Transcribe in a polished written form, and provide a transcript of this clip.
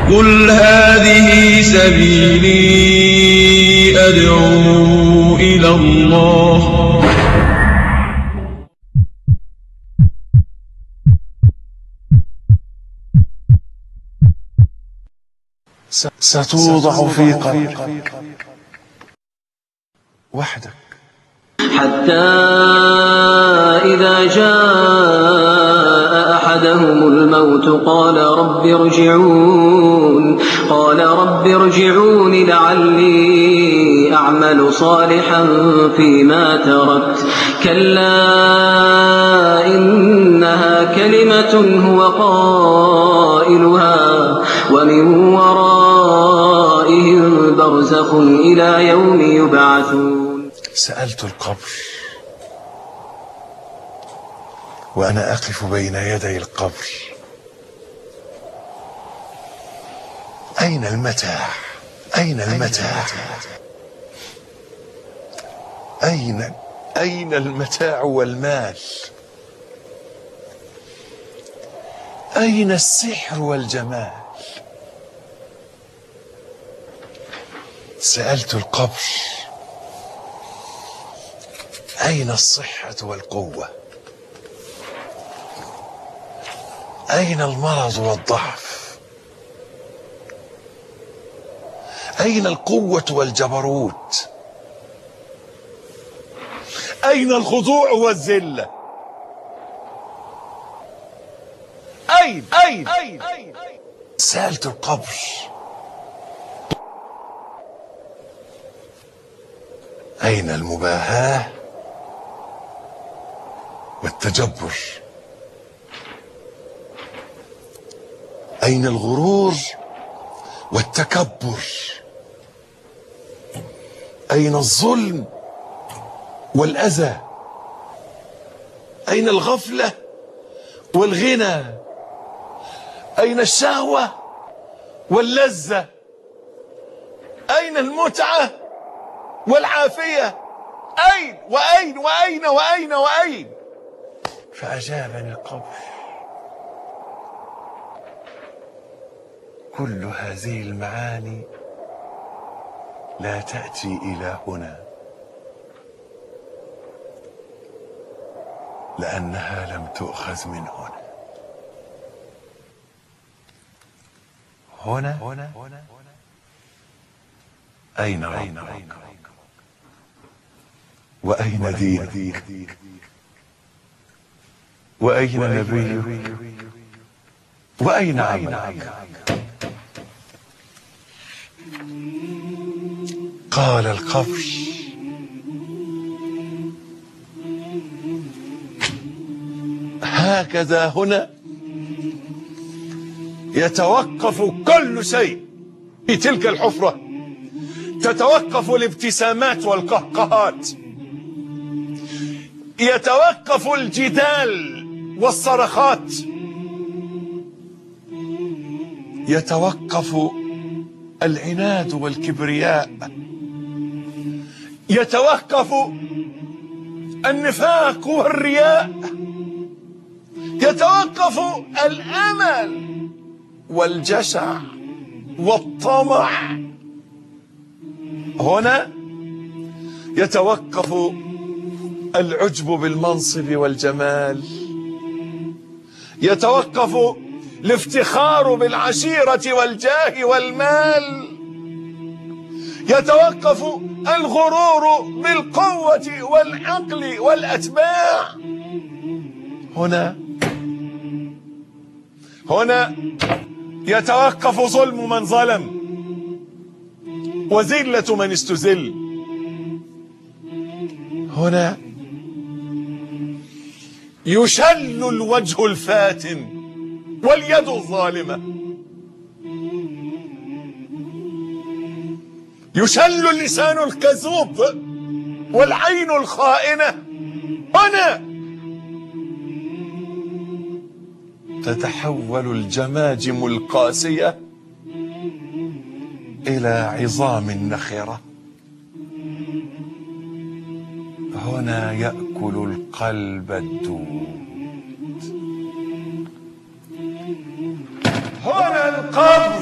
قل هذه سبيلي أدعو إلى الله. ستوضع في قبرك وحدك حتى إذا جاء أحدهم الموت قال رب ارجعون لعلي أعمل صالحا فيما تركت كلا إنها كلمة هو قائلها ومن ورائهم برزخ إلى يوم يبعثون. سألت القبر وأنا أقف بين يدي القبر: أين المتاع؟ أين المتاع؟ أين المتاع والمال؟ أين السحر والجمال؟ سألت القبر: أين الصحة والقوة؟ أين المرض والضعف؟ أين القوة والجبروت؟ أين الخضوع والذلة؟ أين؟ سألت القبر: أين المباهاة والتجبر؟ أين الغرور والتكبر؟ أين الظلم والأذى؟ أين الغفلة والغنى؟ أين الشهوة واللذة؟ أين المتعة والعافية؟ أين وأين وأين وأين وأين؟ فأجابني القبر: كل هذه المعاني لا تأتي إلى هنا لأنها لم تؤخذ من هنا. أين ربك؟ وأين دينك؟ وأين نبيك؟ وأين عملك؟ قال القبر: هكذا هنا يتوقف كل شيء في تلك الحفرة، تتوقف الابتسامات والقهقهات، يتوقف الجدال والصرخات، يتوقف العناد والكبرياء، يتوقف النفاق والرياء، يتوقف الأمل والجشع والطمع. هنا يتوقف العجب بالمنصب والجمال، يتوقف الافتخار بالعشيرة والجاه والمال، يتوقف الغرور بالقوة والعقل والأتباع. هنا يتوقف ظلم من ظلم وذلة من استذل. هنا يشل الوجه الفاتن واليد الظالمة، يشل اللسان الكذوب والعين الخائنة. هنا تتحول الجماجم القاسية إلى عظام نخرة. هنا يأكل القلب الدود. هنا القبر